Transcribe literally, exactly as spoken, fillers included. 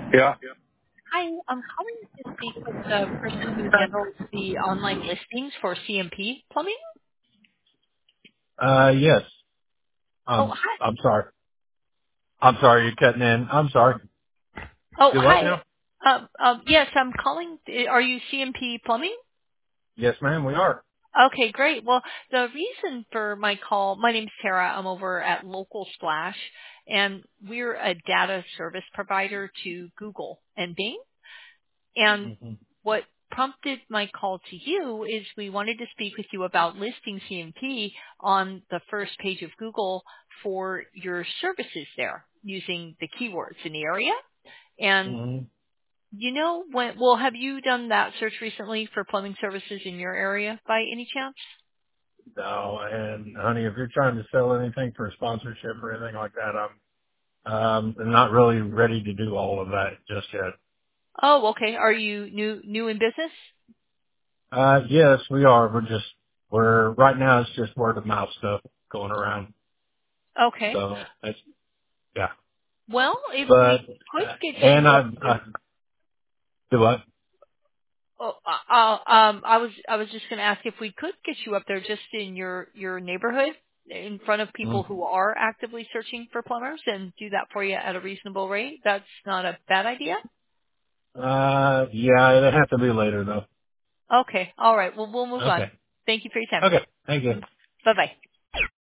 Yeah. Hi, I'm calling to speak with the person who handles the online listings for C M P Plumbing. Uh, yes. Oh, Um, hi. I'm sorry. I'm sorry you're cutting in. I'm sorry. Oh, Do what hi. now? Um, um, yes, I'm calling. Are you C M P Plumbing? Yes, ma'am, we are. Okay, great. Well, the reason for my call, my name's Tara. I'm over at Local Splash, and we're a data service provider to Google and Bing. And hmm what prompted my call to you is we wanted to speak with you about listing C M P on the first page of Google for your services there using the keywords in the area. And hmm you know, when, well, have you done that search recently for plumbing services in your area by any chance? No, and honey, if you're trying to sell anything for a sponsorship or anything like that, I'm, um, not really ready to do all of that just yet. Oh, okay. Are you new new in business? Uh, yes, we are. We're just, we're, right now it's just word of mouth stuff going around. Okay. So that's, yeah. Well, if But, we could uh, get and you I, up there. I do what? Oh, uh, uh, um, I was I was just going to ask if we could get you up there just in your your neighborhood in front of people who are actively searching for plumbers and do that for you at a reasonable rate. That's not a bad idea. Uh, yeah, it'll have to be later though. Okay. All right. Well, we'll move on. Okay. Thank you for your time. Okay. Thank you. Bye bye.